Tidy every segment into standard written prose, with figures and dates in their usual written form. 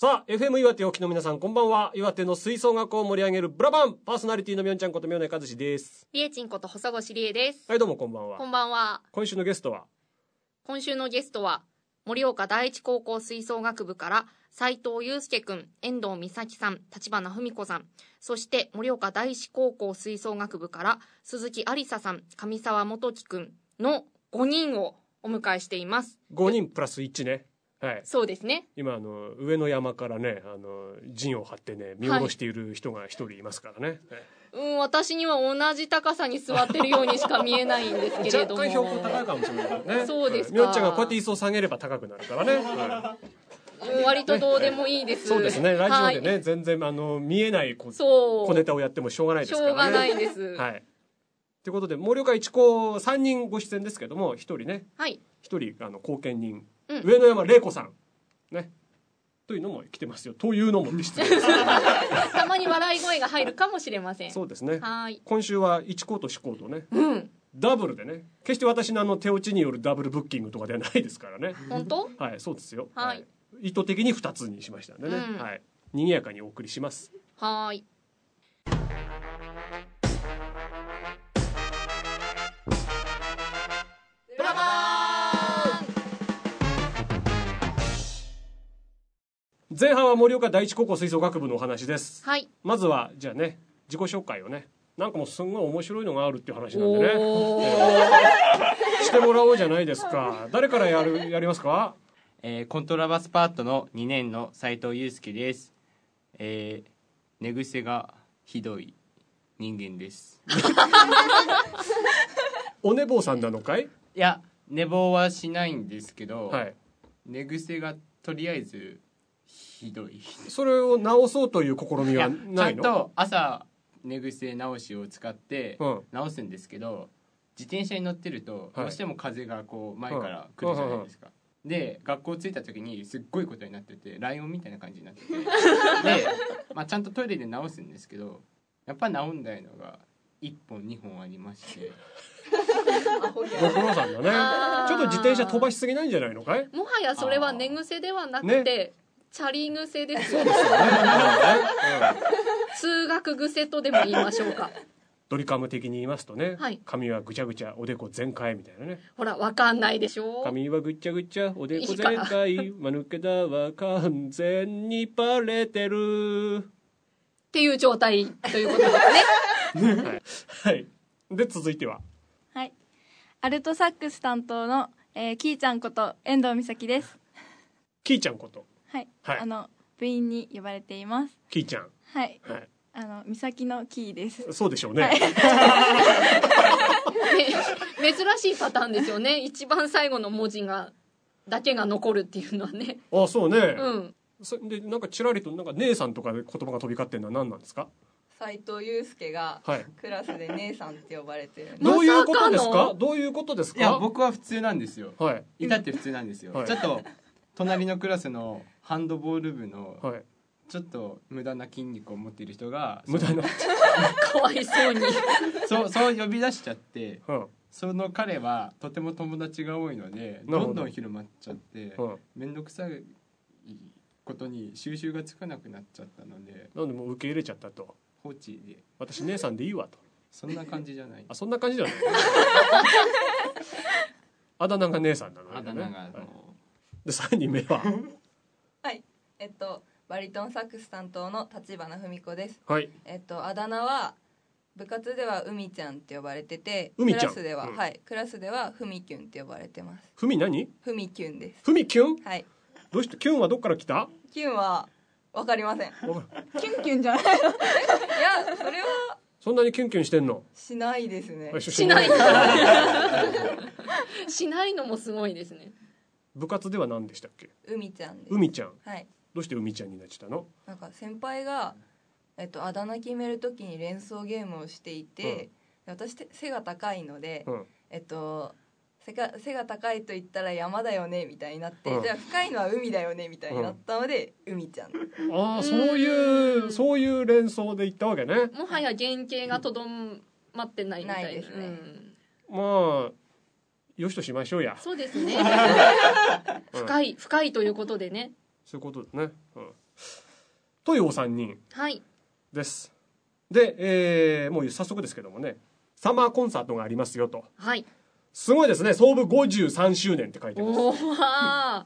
さあ FM 岩手沖の皆さんこんばんは。岩手の吹奏楽を盛り上げるブラバンパーソナリティのみょんちゃんことみょうねかずしです。 りえちんこと細越りえです。 はい、どうもこんばんは。 こんばんは。 今週のゲストは盛岡第一高校吹奏楽部から斉藤祐介くん、遠藤美咲さん、立花文子さん、そして盛岡第一高校吹奏楽部から鈴木ありささん、上沢元樹くんの5人をお迎えしています。 5人プラス1ね。はい、 そうですね。 今上の山からね陣を張ってね見下ろしている人が1人いますからね。はい、 私には同じ高さに座ってるようにしか見えないんですけれども若干標高高いかもしれないからね。 そうですか。 みょんちゃんがこうやって椅子を下げれば高くなるからね。はい、 割とどうでもいいです。 そうですね。ラジオでね、はい、全然見えない小ネタをやってもしょうがないですからね。 しょうがないです。 はい。ということで盛岡一高3人ご出演ですけども1人ね、 はい、 1人後見人、上野山玲子さんねというのも来てますよ。というのもって失礼ですたまに笑い声が入るかもしれません。 そうですね。 はい。 今週は一高と四高とね、ダブルでね、決して私の手落ちによるダブルブッキングとかではないですからね。 本当？ はい、そうですよ。 はい。 意図的に2つにしましたんでね、はい、賑やかにお送りします。 はい。ブラバーン。 前半は盛岡第一高校吹奏楽部のお話です。 はい。 まずはじゃあね自己紹介をね、なんかもうすんごい面白いのがあるっていう話なんでね、してもらおうじゃないですか。誰からやりますか？ コントラバスパートの2年の斉藤祐介です。寝癖がひどい人間です。 お寝坊さんなのかい？ いや、寝坊はしないんですけど、 はい、 寝癖がとりあえずひどい。 それを直そうという試みはないの？ ちゃんと朝寝癖直しを使って直すんですけど、自転車に乗ってるとどうしても風がこう前から来るじゃないですか。で学校着いた時にすっごいことになってて、ライオンみたいな感じになっててで、ちゃんとトイレで直すんですけど、やっぱ直んないのが1本2本ありましてご苦労さんだね。ちょっと自転車飛ばしすぎないんじゃないのかい？ もはやそれは寝癖ではなくて、ね、チャリ癖ですよね。通学癖とでも言いましょうか。 ドリカム的に言いますとね、 はい、 髪はぐちゃぐちゃおでこ全開みたいなね。 ほらわかんないでしょ。 髪はぐちゃぐちゃおでこ全開間抜けだは完全にバレてるっていう状態ということですね。 はい、はい、で続いては、 はい、アルトサックス担当の、キーちゃんこと遠藤美咲です。 キーちゃんこと、 はい、 はい、 部員に呼ばれています。 キーちゃん、 はい、はい、美咲のキーです。 そうでしょうね。はい珍しいパターンですよね。一番最後の文字だけが残るっていうのはね。 あ、そうね。 うん。 でなんかちらりとなんか姉さんとかで言葉が飛び交ってるのは何なんですか？ 斉藤祐介がクラスで姉さんって呼ばれてるんで、 どういうことですか？どういうことですか？ いや僕は普通なんですよ。 はい。 至って普通なんですよ。はい、ちょっと隣のクラスのハンドボール部の、はい、ちょっと無駄な筋肉を持っている人が無駄なかわいそうにそう呼び出しちゃって、 うん、 その彼はとても友達が多いのでどんどん広まっちゃって、めんどくさいことに収集がつかなくなっちゃったので、 なんでもう受け入れちゃったと。 放置で私姉さんでいいわと。 そんな感じじゃない。 あ、そんな感じじゃない。あだ名が姉さんなのね。 あだ名が、 で3人目ははい、バリトンサックス担当の立花文子です。 はい。 あだ名は部活では海ちゃんって呼ばれてて、 海ちゃん、 クラスでは、はい、クラスではふみきゅんって呼ばれてます。 ふみ何？ ふみきゅんです。 ふみきゅん？ はい。 どうしてキュンはどっから来た？ キュンはわかりません。 キュンキュンじゃないの？いや、それはそんなにキュンキュンしてんの？ しないですね。 しないしないのもすごいですね。 部活では何でしたっけ？ 海ちゃんです。 海ちゃん。 はい。 どうして海ちゃんになっちゃったの？ なんか先輩が、あだ名決めるときに連想ゲームをしていて、私背が高いので、背が高いと言ったら山だよねみたいになって、じゃあ深いのは海だよねみたいになったので、海ちゃん。 ああ、そういう連想で言ったわけね。 もはや原型がとどまってないみたいないですね。 まあよしとしましょうや。 そうですね。深いということでね。 そういうことですね。 というお三人です。で、もう早速ですけどもね、サマーコンサートがありますよと。 はい。 すごいですね。創部53周年って書いてます。 はい。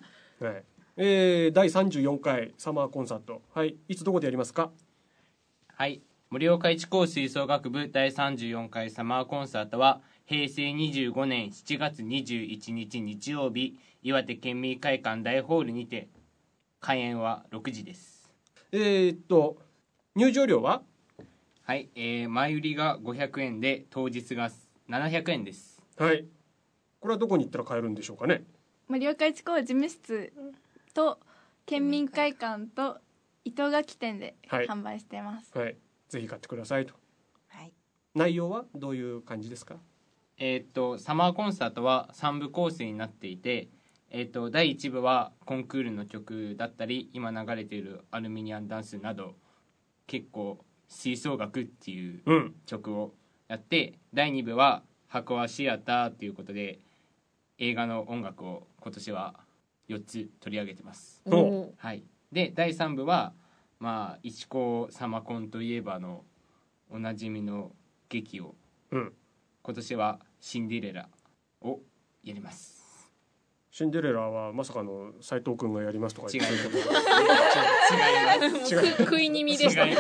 第34回サマーコンサート。はい。いつどこでやりますか？ はい。盛岡一高吹奏楽部第34回サマーコンサートは平成25年7月21日日曜日、岩手県民会館大ホールにて、開演は6時です。 入場料は？ はい、前売りが500円で当日が700円です。 はい。これはどこに行ったら買えるんでしょうかね？ 盛岡一高事務室と県民会館と伊藤楽器店で販売しています。 はい、ぜひ買ってくださいと。 はい。 内容はどういう感じですか？ サマーコンサートは3部構成になっていて、第1部はコンクールの曲だったり、今流れているアルメニアンダンスなど結構吹奏楽っていう曲をやって、第2部は箱はシアターということで映画の音楽を今年は4つ取り上げてます。はい、で第3部は一高サマコンといえばのおなじみの劇を、今年はシンデレラをやります。 シンデレラはまさかの斉藤君がやりますとか言ってること違います。食い気味でしたね。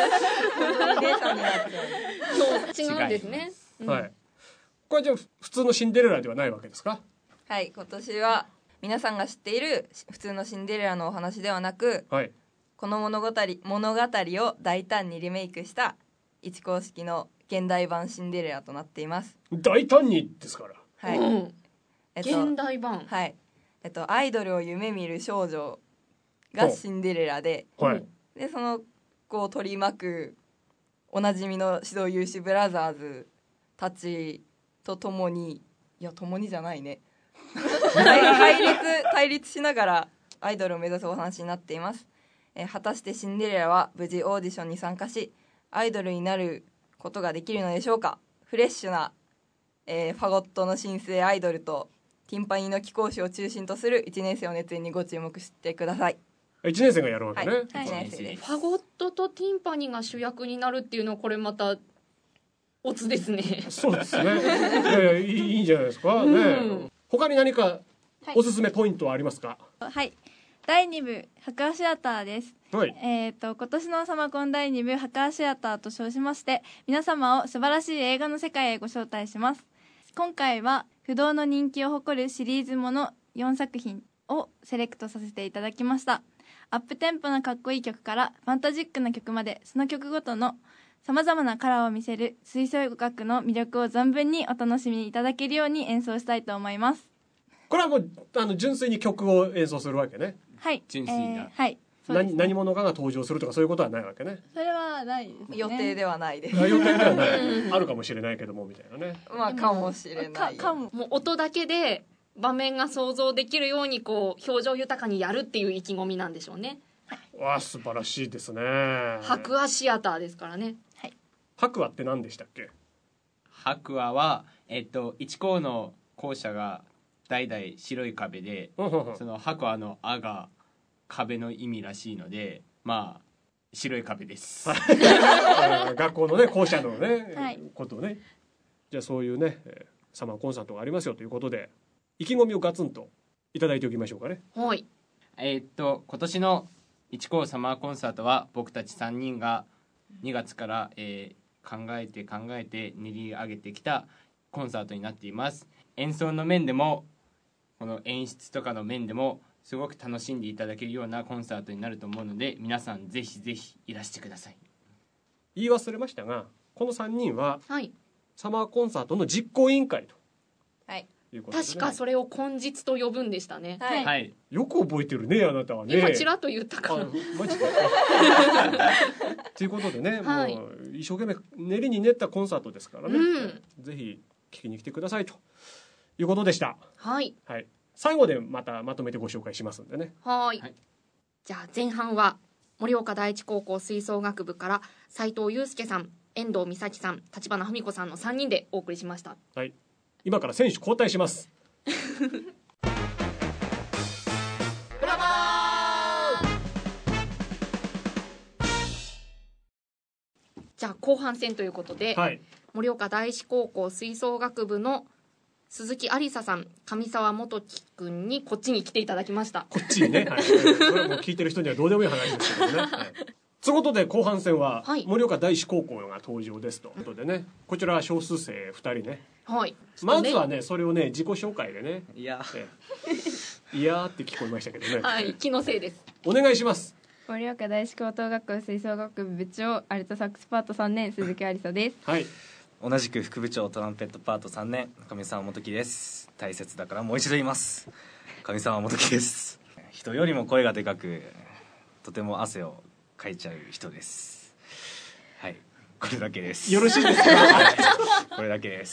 違うんですね。 はい。これじゃあ普通のシンデレラではないわけですか？ はい、今年は皆さんが知っている普通のシンデレラのお話ではなく、 はい、 この物語を大胆にリメイクした一公式の現代版シンデレラとなっています。 大胆にですから。 はい。 現代版。 はい。アイドルを夢見る少女がシンデレラで、 はい、 でその子を取り巻くおなじみの指導有志ブラザーズたちと共に、いや共にじゃないね対立しながらアイドルを目指すお話になっています。果たしてシンデレラは無事オーディションに参加しアイドルになることができるのでしょうか。フレッシュな、ファゴットの新星アイドルとティンパニーの貴公子を中心とする1年生を熱演にご注目してください。 1年生がやるわけね。 はい、1年生です。 ファゴットとティンパニーが主役になるっていうのはこれまたオツですね。 そうですね。いいんじゃないですか、ね。他に何かおすすめポイントはありますか？ はい、第2部博アシアターです。 はい、 今年のサマコン第2部博アシアターと称しまして、皆様を素晴らしい映画の世界へご招待します。今回は不動の人気を誇るシリーズもの4作品をセレクトさせていただきました。アップテンポなかっこいい曲からファンタジックな曲まで、その曲ごとのさまざまなカラーを見せる吹奏楽の魅力を存分にお楽しみいただけるように演奏したいと思います。 これはもう純粋に曲を演奏するわけね。 はい、 純粋な、 はい、 何者かが登場するとかそういうことはないわけね。 それはないですね。 予定ではないです。 予定ではないあるかもしれないけどもみたいなね。 かもしれない。 もう音だけで場面が想像できるようにこう表情豊かにやるっていう意気込みなんでしょうね。 わあ素晴らしいですね。 博アシアターですからね。 はい。 博アって何でしたっけ？ 博アは一高の校舎が代々白い壁で、その博アのあが壁の意味らしいので、白い壁です。 学校のね校舎のね、 はい、 ことをね。じゃあそういうねサマーコンサートがありますよということで意気込みをガツンといただいておきましょうかね。 はい。 今年の一高サマーコンサートは僕たち3人が2月から、考えて練り上げてきたコンサートになっています。演奏の面でもこの演出とかの面でもすごく楽しんでいただけるようなコンサートになると思うので、皆さんぜひぜひいらしてください。 言い忘れましたが、この3人は、 はい、 サマーコンサートの実行委員会と、 はい、 いうことでね、 確かそれを根実と呼ぶんでしたね。 はい、 はい、 よく覚えてるねあなたはね。 今ちらっと言ったから。 マジでということでね、 はい、 もう一生懸命練りに練ったコンサートですからね、ぜひ聞きに来てくださいということでした。 はい、 はい、最後でまとめてご紹介しますんでね。 はい、じゃあ前半は盛岡第一高校吹奏楽部から斉藤祐介さん、遠藤美咲さん、立花文子さんの3人でお送りしました。 はい、今から選手交代します。ブラボー。 じゃあ後半戦ということで、盛岡第一高校吹奏楽部の鈴木ありささん、上沢元樹くんにこっちに来ていただきました。 こっちにね、はい、それはもう聞いてる人にはどうでもいい話ですけどね、はい、ということで後半戦は盛岡第一高校が登場ですということでね、こちらは少数生2人ね、 はい、 まずはねそれをね自己紹介でね、いやって聞こえましたけどね、 はい、気のせいです。 お願いします。 盛岡第一高等学校吹奏楽部部長アルトサックスパート3年鈴木ありさです。 はい、 同じく副部長トランペットパート3年上沢元樹です。大切だからもう一度言います。上沢元樹です。人よりも声がでかくとても汗をかいちゃう人です。はい、これだけです。 よろしいですか？ これだけです。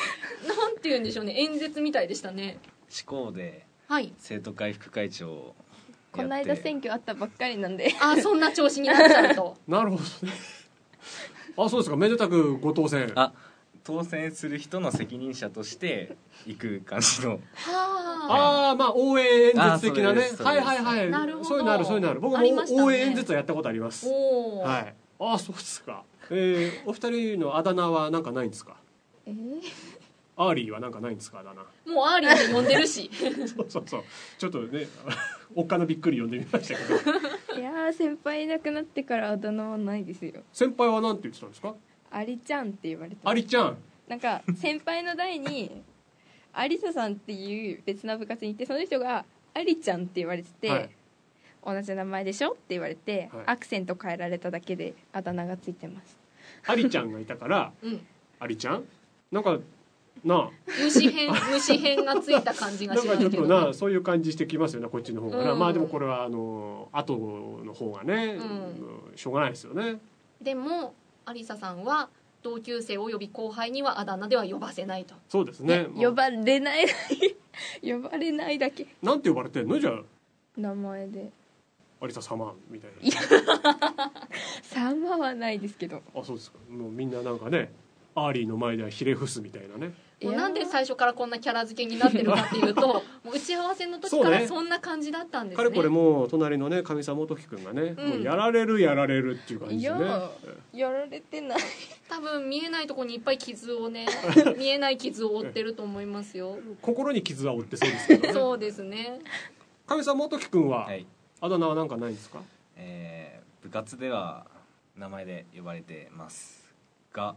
なんて言うんでしょうね、演説みたいでしたね。 志向で生徒会副会長をこの間選挙あったばっかりなんでそんな調子になっちゃうとなるほどね。そうですか、めでたくご当選。 当選する人の責任者として行く感じのまあ応援演説的なね。はいはいはい、 なるほど、 そういうのあるそういうのある。僕も応援演説はやったことあります。はい。そうですか。お二人のあだ名はなんかないんですか？アーリーはなんかないんですか？あだ名。 もうアーリーで呼んでるしそうちょっとねおっかのびっくり呼んでみましたけどいや先輩いなくなってからあだ名はないですよ。 先輩はなんて言ってたんですか？ ありちゃんって言われて。 ありちゃん。 なんか先輩の代にありささんっていう別な部活にいて、その人がありちゃんって言われてて、同じ名前でしょって言われて、アクセント変えられただけであだ名がついてます。 ありちゃんがいたから、ありちゃんなんかな虫編がついた感じがしますけど、ね、 なんかちょっとなそういう感じしてきますよね、こっちの方がな、まあでもこれは後の方がね、しょうがないですよね。 でもありささんは同級生および後輩にはあだ名では呼ばせないと。 そうですね、 呼ばれない呼ばれないだけ。 なんて呼ばれてんの？じゃあ名前でありさ様みたいな。 いや様はないですけど。 そうですか。もうみんななんかね、アーリーの前ではひれ伏すみたいなね。 もうなんで最初からこんなキャラ付けになってるかっていうともう打ち合わせの時からそんな感じだったんですね。 かれこれもう隣のね上沢元樹くんがね、もうやられるっていう感じでね。 やられてない。 多分見えないところにいっぱい傷をね見えない傷を負ってると思いますよ。 心に傷は負ってそうですけどね。 そうですね。 上沢元樹くんは、あだ名はなんかないんですか？ 部活では名前で呼ばれてますが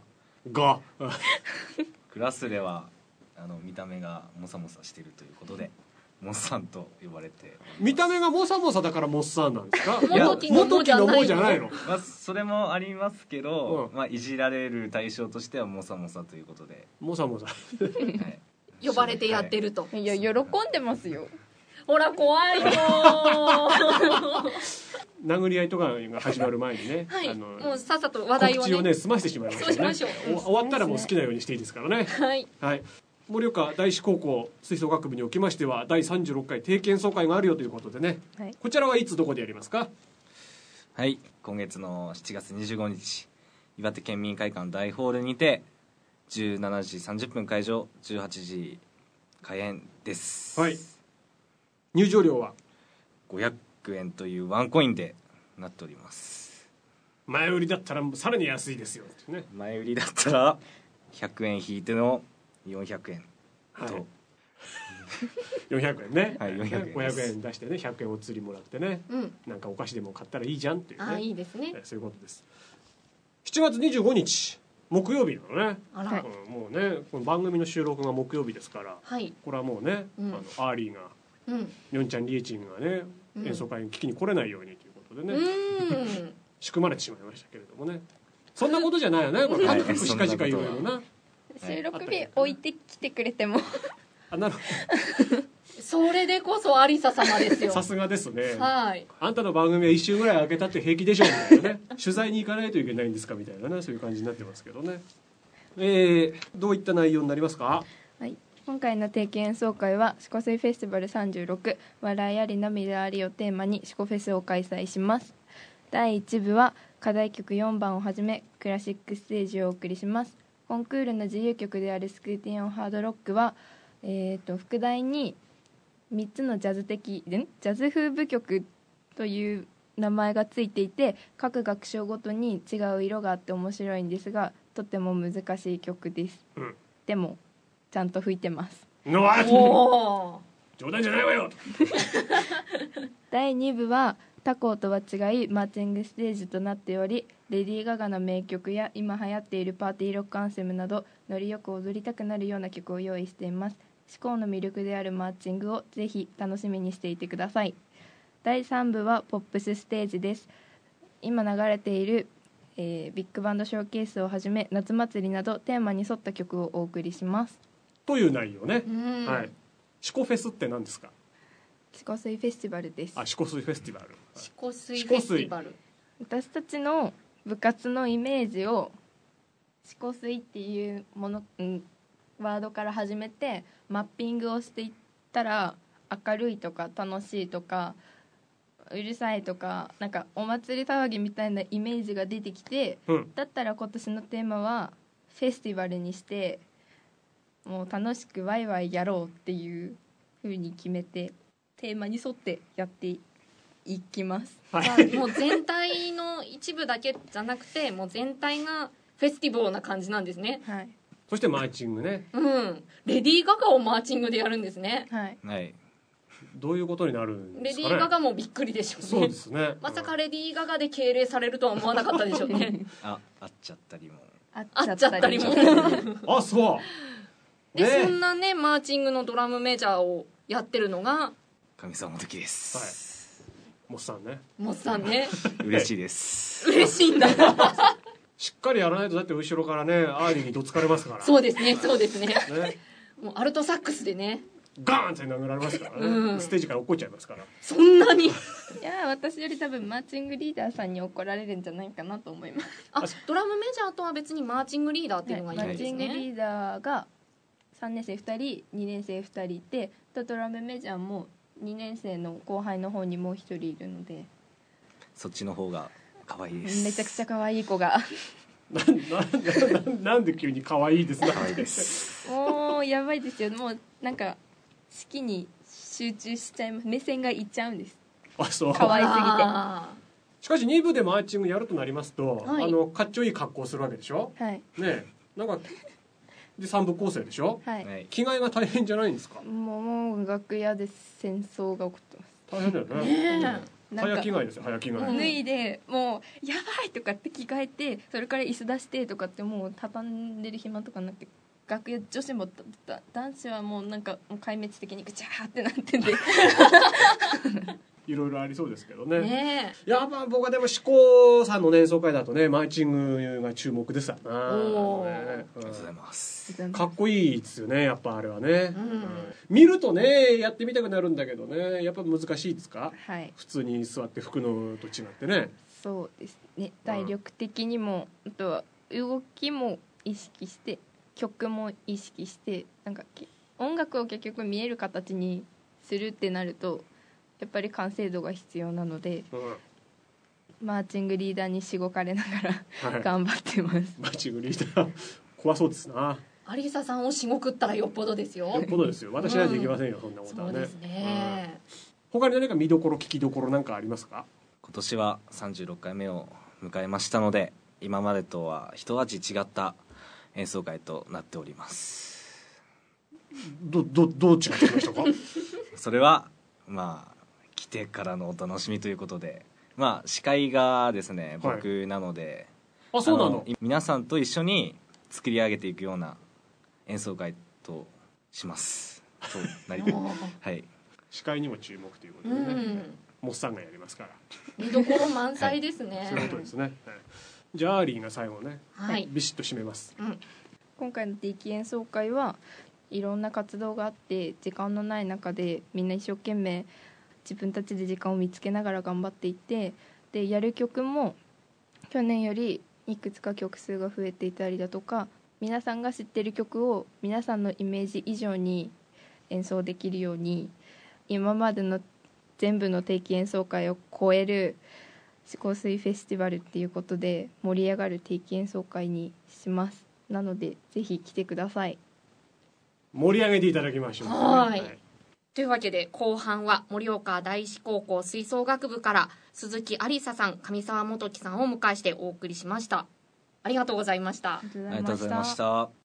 クラスでは見た目がモサモサしているということでモッサンと呼ばれて。 見た目がモサモサだからモッサンなんですか？ 元木のモじゃないの？ それもありますけど、いじられる対象としてはモサモサということでモサモサ呼ばれてやってると。 いや喜んでますよ。 ほら怖いよ殴り合いとかが始まる前にね、 もうさっさと話題をね告知をね済ませてしまいましたね。終わったらもう好きなようにしていいですからね。 はい、 盛岡第一高校吹奏楽部におきましては第36回定期演奏会があるよということでね、こちらはいつどこでやりますか？ はい、今月の7月25日岩手県民会館大ホールにて17時30分会場18時開演です。 はい、入場料は 500円というワンコインでなっております。 前売りだったらさらに安いですよ、ね、 前売りだったら100円引いての400円と、 400円ね、 500 円出してね100円お釣りもらってね、なんかお菓子でも買ったらいいじゃんっていうね。 いいですね。 そういうことです。7月25日木曜日なのね。もうねこの番組の収録が木曜日ですから、これはもうね、アーリーがにょんちゃんりえちんがね演奏会に聞きに来れないようにということでね仕組まれてしまいましたけれどもね。そんなことじゃないよね、これパクパクしかじか言うよな。 収録日置いてきてくれてもなるほどそれでこそありさ様ですよ。 さすがですね。 はいあんたの番組は1週ぐらい空けたって平気でしょみたいなね取材に行かないといけないんですかみたいなね、そういう感じになってますけどね。どういった内容になりますか？ はい、今回の定期演奏会は四股水フェスティバル36笑いあり涙ありをテーマに四股フェスを開催します。第1部は課題曲4番をはじめクラシックステージをお送りします。コンクールの自由曲であるスクーティーオンハードロックは、副題に3つのジャズ風部曲という名前がついていて各楽章ごとに違う色があって面白いんですがとても難しい曲です、でもちゃんと吹いてます。 お冗談じゃないわよ第2部は他校とは違いマーチングステージとなっており、レディー・ガガの名曲や今流行っているパーティーロックアンセムなどノリよく踊りたくなるような曲を用意しています。至高の魅力であるマーチングをぜひ楽しみにしていてください。第3部はポップスステージです。今流れている、ビッグバンドショーケースをはじめ夏祭りなどテーマに沿った曲をお送りしますという内容ね。はい。シコフェスって何ですか？ シコスイフェスティバルです。 シコスイフェスティバル。 シコスイフェスティバル。 私たちの部活のイメージをシコスイっていうもの、ワードから始めてマッピングをしていったら明るいとか楽しいとかうるさいとかなんかお祭り騒ぎみたいなイメージが出てきて、だったら今年のテーマはフェスティバルにしてもう楽しくワイワイやろうっていう風に決めてテーマに沿ってやっていきます、 もう全体の一部だけじゃなくてもう全体がフェスティバルな感じなんですね。 はい。 そしてマーチングね。 レディー・ガガをマーチングでやるんですね。 はい。 どういうことになるんですかね。 レディー・ガガもびっくりでしょうね。 そうですね。 まさかレディー・ガガで敬礼されるとは思わなかったでしょうね。 あっちゃったりも。 あっちゃったりも。 そうで、そんなねマーチングのドラムメジャーをやってるのが神様の時です。 モッさんね。 モッさんね。 嬉しいです。 嬉しいんだ。 しっかりやらないとだって後ろからねアーリーにどつかれますから。 そうですね。もうアルトサックスでね。 ガーンって殴られますからね、ステージから落っこっちゃいますから。 そんなに。いや私より多分マーチングリーダーさんに怒られるんじゃないかなと思います。 ドラムメジャーとは別にマーチングリーダーっていうのがいいんですね。 マーチングリーダーが3年生2人2年生2人いてドラムメジャーも2年生の後輩の方にもう1人いるのでそっちの方が可愛いです。 めちゃくちゃ可愛い子がなんで急に可愛いですか。 可愛いです。 もうやばいですよ。もうなんか式に集中しちゃいます。目線がいっちゃうんです。 そう。 可愛すぎて。 しかし2部でマーチングやるとなりますと、かっちょいい格好するわけでしょ。 はいね、なんかで3部構成でしょ。 はい。 着替えが大変じゃないんですか。 もう楽屋で戦争が起こってます。 大変だよね。早着替えですよ。早着替え。 脱いでもうやばいとかって着替えてそれから椅子出してとかってもう畳んでる暇とかなくて楽屋女子も男子はもうなんかもう壊滅的にぐちゃーってなってんでいろいろありそうですけどね。やっぱ僕はでも志功さんの演奏会だとねマーチングが注目ですわな。 ありがとうございます。 かっこいいですよねやっぱあれはね。見るとねやってみたくなるんだけどねやっぱ難しいですか。 はい。 普通に座って吹くのと違ってね。 そうですね。体力的にもあとは動きも意識して曲も意識してなんか音楽を結局見える形にするってなるとやっぱり完成度が必要なので、マーチングリーダーにしごかれながら頑張ってます。 マーチングリーダー怖そうですな。 アリサさんをしごくったらよっぽどですよ。 よっぽどですよ。私はできませんよ、そんなことはね。 そうですね。 他に何か見どころ聞きどころなんかありますか。 今年は36回目を迎えましたので今までとは一味違った演奏会となっております。 どう違ってきましたか。 それはまあ来てからのお楽しみということで、まあ司会がですね僕なので、 そうなの。 皆さんと一緒に作り上げていくような演奏会とします。そうなりはい。 司会にも注目ということでね。モッさんがやりますから。 見どころ満載ですね。 そういうことですね。じゃあアーリーが最後ね、ビシッと締めます。 今回の定期演奏会はいろんな活動があって時間のない中でみんな一生懸命自分たちで時間を見つけながら頑張っていてでやる曲も去年よりいくつか曲数が増えていたりだとか皆さんが知ってる曲を皆さんのイメージ以上に演奏できるように今までの全部の定期演奏会を超える四香水フェスティバルっていうことで盛り上がる定期演奏会にします。なのでぜひ来てください。 盛り上げていただきましょう。 はい。 というわけで後半は盛岡第一高校吹奏楽部から鈴木ありささん、上沢元樹さんをお迎えしてお送りしました。ありがとうございました。 ありがとうございました。